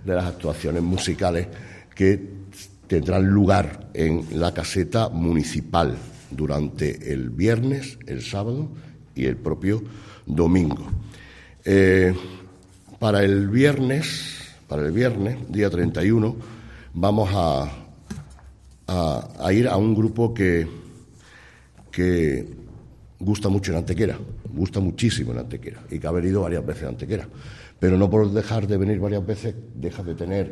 de las actuaciones musicales que tendrán lugar en la caseta municipal durante el viernes, el sábado y el propio domingo. Para el viernes, día 31, vamos a ir a un grupo que gusta mucho en Antequera, gusta muchísimo en Antequera y que ha venido varias veces a Antequera. Pero no por dejar de venir varias veces deja de tener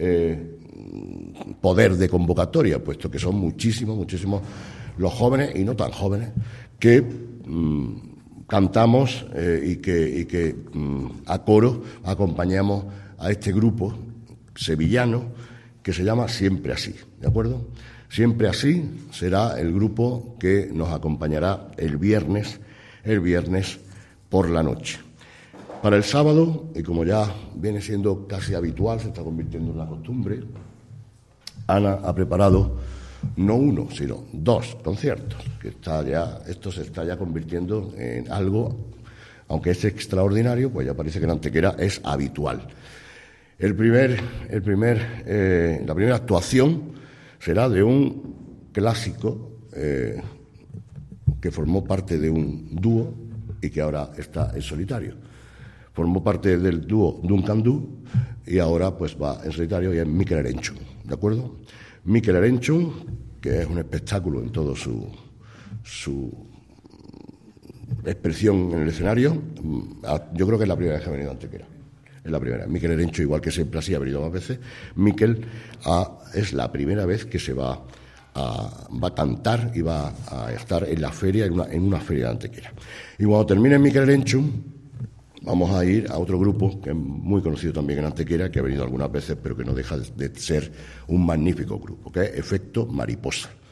poder de convocatoria, puesto que son muchísimos los jóvenes y no tan jóvenes que cantamos y que a coro acompañamos a este grupo sevillano que se llama Siempre Así, ¿de acuerdo? Siempre Así será el grupo que nos acompañará el viernes por la noche. Para el sábado, y como ya viene siendo casi habitual, se está convirtiendo en la costumbre, Ana ha preparado no uno, sino 2 conciertos, que esto se está ya convirtiendo en algo, aunque es extraordinario, pues ya parece que en Antequera es habitual. La primera actuación será de un clásico que formó parte de un dúo y que ahora está en solitario. Formó parte del dúo Duncan Du y ahora pues va en solitario y es Mikel Erenchun, ¿de acuerdo? Mikel Erenchun, que es un espectáculo en todo su expresión en el escenario. Yo creo que es la primera vez que ha venido a Antequera. Es la primera. Mikel Erenchun, igual que Siempre Así, ha venido más veces. Mikel es la primera vez que se va a cantar y va a estar en la feria, en una feria de Antequera. Y cuando termine Mikel Erenchun, vamos a ir a otro grupo que es muy conocido también en Antequera, que ha venido algunas veces, pero que no deja de ser un magnífico grupo, que es Efecto Mariposa.